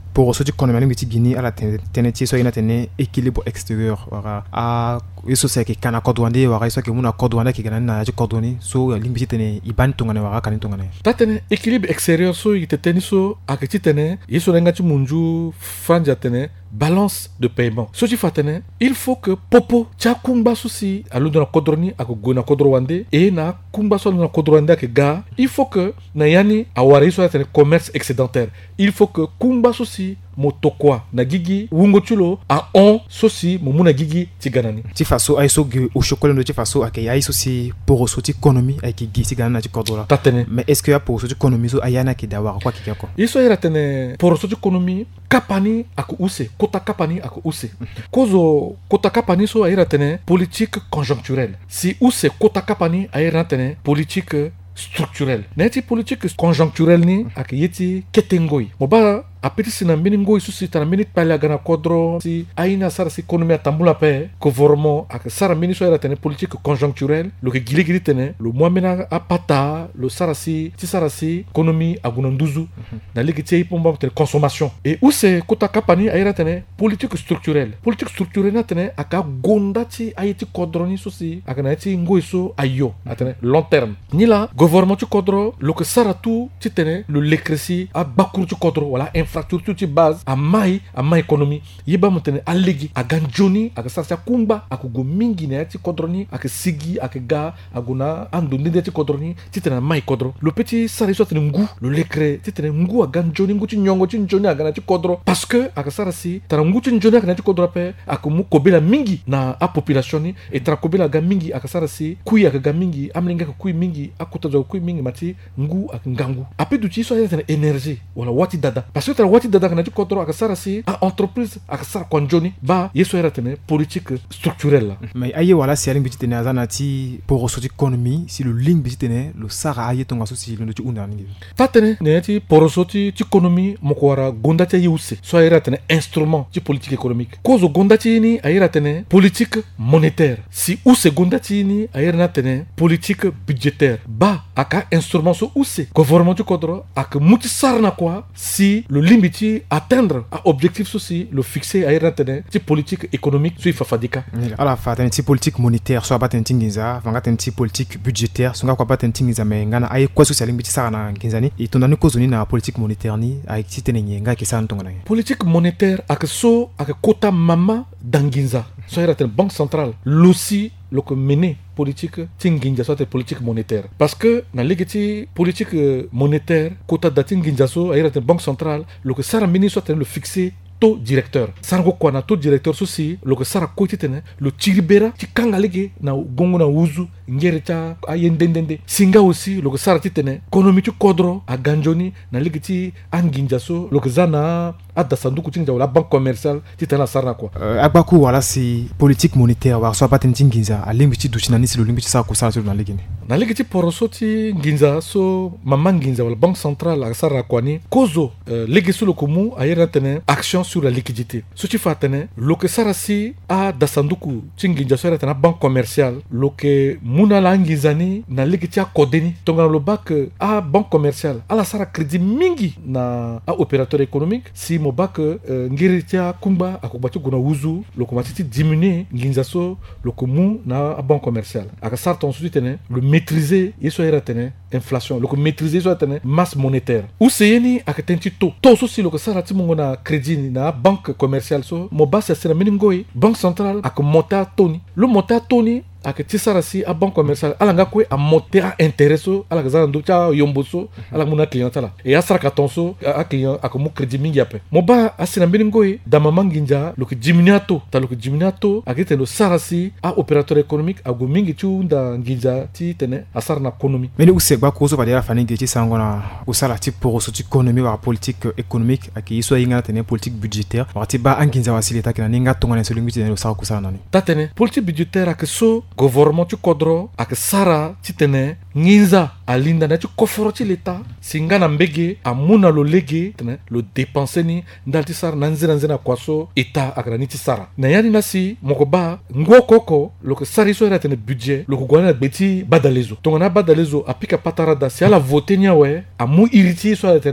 pour ce qui est de Guinée à la teneti soit une tenue équilibre extérieur wara a eso c'est que kana kodwande wara eso que muna kodwande qui gana na kodwani so limbi tene iban tongane wara kan tongane tatene équilibre extérieur so yitene so akiti tene yeso ngati munju franja tene balance de paiement so fatene il faut que popo cha kumba susi alu na kodroni ako gona kodrowande e na kumba so na kodrowande ke ga il faut que na yani awari so tene commerce excédentaire il faut que kumba susi motokwa na gigi wungo chulo a on sosi mumuna gigi tiganani ti faso ay so ge au chocolat no ti faso akay ay sosi pour so ti économie ay ki gi tiganana ti kodora tatene mais est-ce que ya pour so ti économie so ayana ki dawa quoi ki ko iso ira tene pour so ti économie kapani ako use kota kapani ako use kozo kota kapani so ira tene politique conjoncturelle si use kota kapani ira tene politique structurelle neti politique conjoncturelle ni ak yeti ketengoi moba apeti sina mbini ngoi susi tana mbini pala gana kodro si aina sara si économie tambula pe gouvernement ak sara mbini so era tene politique conjoncturelle lo ke gili gili tene lo moamena apata lo sara si ti sara si économie aguna nduzu na ligi ti pomba tene consommation et où c'est kota kapani aira tene politique structurelle politique structurelle na tene aka gonda ti ayiti kodro ni susi akana ti ngoi so ayo atene long terme ni la gouvernement ti kodro lo ke sara tu ti tene lo lekresi a bakuru ti kodro wala infrastructure ti base a mai a mai économie yiba mutene alegi a ganjoni a sarsa kumba a go mingi ne ti kodroni a sigi a ga aguna ando ndende ti kodroni ti tena mai kodro le petit sara so tene ngu le lekre ti tene ngu a ganjoni ngu ti nyongo ti njoni a gana ti kodro parce que a sara si tara ngu ti njoni a gana ti kodro pe a ko mu kobela mingi na a population ni e tara kobela ga mingi a sara si kui a ga mingi amlinga ko kui mingi a kota zo kui mingi mati ngu a ngangu a pe du ti so tene énergie wala wati dada parce que tara wati dada kana ti kodro a sara si a entreprise a sara konjoni ba yeso era tene politique structurelle mais aye wala si aling bitene azana ti pour so ti économie si le ligne bitene le sara aye tonga so si le ti unani tatene ne ti pour so ti économie mokwara gonda ti yuse so era tene instrument ti politique économique kozo gonda ti ni ayera tene politique monétaire si use gonda ti ni ayera tene politique budgétaire ba aka instrument so use gouvernement ti kodro ak muti sarna quoi si le limite atteindre à objectif aussi le fixer à irratene ti politique économique sur fafadika ala fa tane ti politique monétaire so ba tane nginza vanga tane ti politique budgétaire so nga kwa ba tane nginza me ngana ay kwa social limite sara na nginzani et tondani ko zoni na politique monétaire ni ay ti tene ngenga ki san tonga politique monétaire ak so ak kota mama danginza so irratene banque centrale l'ossi le que mener politique tinginja soit politique monétaire parce que na legiti politique monétaire kota da tinginja so ayira te banque centrale le que sara mini soit le fixer taux directeur sango kwa na taux directeur souci le que sara ko titene le tiribera ti kanga lege na gongo na uzu ngere ta ayendendende singa aussi le que sara titene économie tu kodro a ganjoni na legiti anginja so le que zana adda sanduku tinga wala banque commerciale titana sarna quoi euh, abaku wala si politique monétaire wa so pas tinginza a limiti duchina ni si le limiti sa ko sara sur na legene na legiti porosoti nginza so mama nginza wala banque centrale a sarna quoi ni kozo euh, legi sur le komu ayera tene action sur la liquidité so ti fatene lo que sara si a da sanduku tinginza so tena banque commerciale lo que muna la ngizani na legiti a kodeni tonga lo bak a banque commerciale ala sara crédit mingi na a opérateur économique si mo bak uh, ngiri tia kumba akobati guna uzu lo ko matiti diminuer nginza so lo ko mu na a banque commerciale aka sar ton suite tene le maîtriser yeso era tene inflation lo ko maîtriser so tene masse monétaire ou seyeni aka tenti to to so si lo ko sara ti mo na crédit na banque commerciale so mo basa sera miningoi banque centrale aka monter toni le monter toni aka ti sara si a banque commerciale ala nga kwe a monter a intérêt so ala ga zando cha yombo so ala muna client ala e a sara ka ton so a client aka mu crédit mingi ape mo ba asina miningoi da mama nginja lo ke diminuato ta lo ke diminuato aka te lo sara si a opérateur économique a go mingi tu nda nginja ti tene a sara na économie mais ou se ba ko so ba dia fani ti sangona o sara ti pour so ti économie wa politique économique aka iso yinga tene politique budgétaire wa ti ba nginja wa sileta kina ninga tonga so lingi ti lo sara ko sara nani ta tene politique budgétaire aka so gouvernement tu kodro ak sara titene nginza alinda na tu koforo ti l'état singa na mbege amuna lo lege tene lo dépenser ni ndalti sara nanzira nzina kwaso état ak na ti sara na yani nasi mokoba ngokoko lo que sari so era tene budget lo ko gwana beti badalezo tonga na badalezo apika patarada si ala voter nya we amu iriti so era tene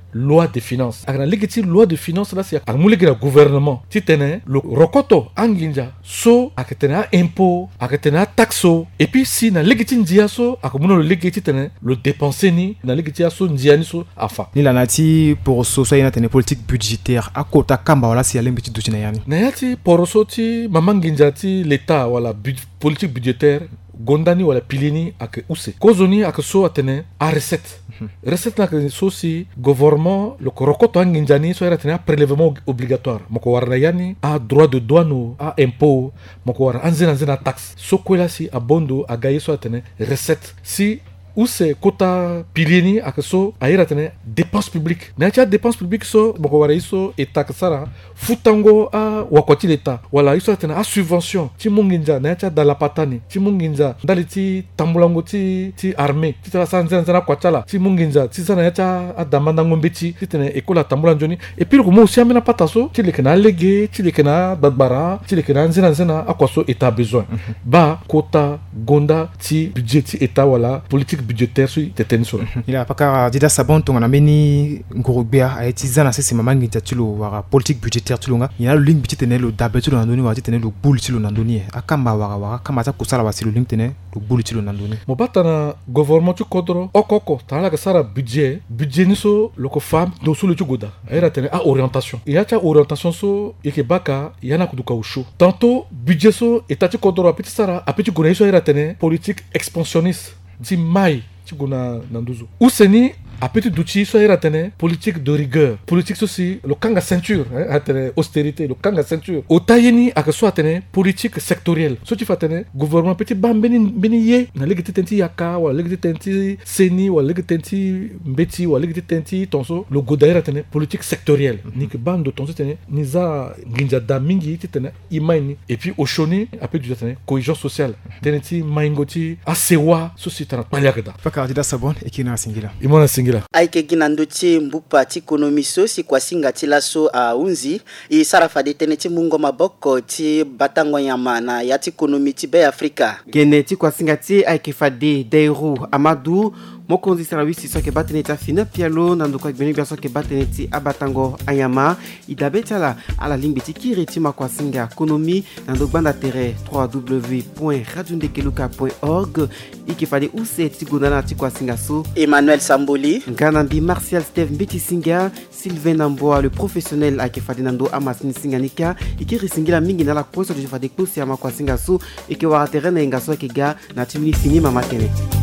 loi de finances. Agna legiti loi de finances là c'est amulegi la gouvernement. Titene le rokoto anginja so aketena impôt, aketena taxo et puis si na legiti ndia so akomuno le legiti tene le dépenser ni na legiti so ndia ni so afa. Ni la nati pour so so ina tene politique budgétaire akota kamba wala si ale mbiti dutina yani. Na yati poroso ti mamanginja ti l'état wala bud, politique budgétaire gondani wala pilini ak use kozoni ak so atene a recette recette na ke so si gouvernement le korokoto anginjani so era tene prélèvement obligatoire moko warna yani a droit de douane a impôt moko warna anzina anzina taxe so kwela si abondo agaye so atene recette si use kota pilini ak so ayera tene dépense publique na cha dépense publique so moko wara iso eta kasara futango a wakwati l'état wala iso tene a subvention ti munginja na cha dala patani ti munginja ndali ti tambulango ti ti armée ti tala sanzana zana kwachala ti munginja ti sana cha a damanda ngombeti ti tene ekola tambulanjoni et puis ko mo si amena pataso ti lekena lege ti lekena dadbara ti lekena nzina nzina akwaso eta besoin ba kota gonda ti budget ti eta wala politique budgétaire sur teten sur il a pas qu'à dire ça bon ton ameni ngorobia a été zana c'est maman ngi tatulo wara politique budgétaire tulunga il y a le link petit tenel le dabetu na ndoni wati tenel le boule tilo na ndoni akamba wara wara kama ta kusala wasi le link tenel le boule tilo na ndoni mo batana gouvernement tu kodro okoko tala ka sara budget budget ni so loko femme do so le tu goda era tenel a orientation il y a ta orientation so yeke baka yana kuduka usho tantôt budget so etati kodro a petit sara a petit gona so era tenel politique expansionniste ti mai ti gona nanduzo useni a petit duchi so era tene politique de rigueur politique ceci le kanga ceinture hein atene austérité le kanga ceinture o tayeni a que so atene politique sectorielle so ti fatene gouvernement petit bambeni beni ye na legiti tenti yaka wala legiti tenti seni wala legiti tenti mbeti wala legiti tenti tonso le godaira tene politique sectorielle ni que bando tonso tene ni za nginja da mingi ti tene imaini et puis au choni a petit du tene cohésion sociale tene ti maingoti asewa société na paliakada paka dida sabon et kina singila imona singila aike ginando ti mbupa ti ekonomi so si kwasinga ti laso a unzi e sarafa de tene ti mungo maboko ti batango nyama na ya ti ekonomi ti be Afrika kene ti kwasinga ti aike fade Dairu Amadou mokonzi service so ke batene ta fina pialo na ndoko gbeni biaso ke batene ti abatango ayama idabeta la ala limbiti kireti makwasinga ekonomi na ndoko banda tere w w w point radio ndekeluka point org ike fade use ti godana ti kwasinga so Emmanuel Samboli Ganambi Martial Steve Mbiti Singa Sylvain Namboa le professionnel ake fade nando amasini singanika ike risingila mingi na la poso de fade kosi ama kwasinga so ike wara tere na ingaso ke ga na timini fini mama kene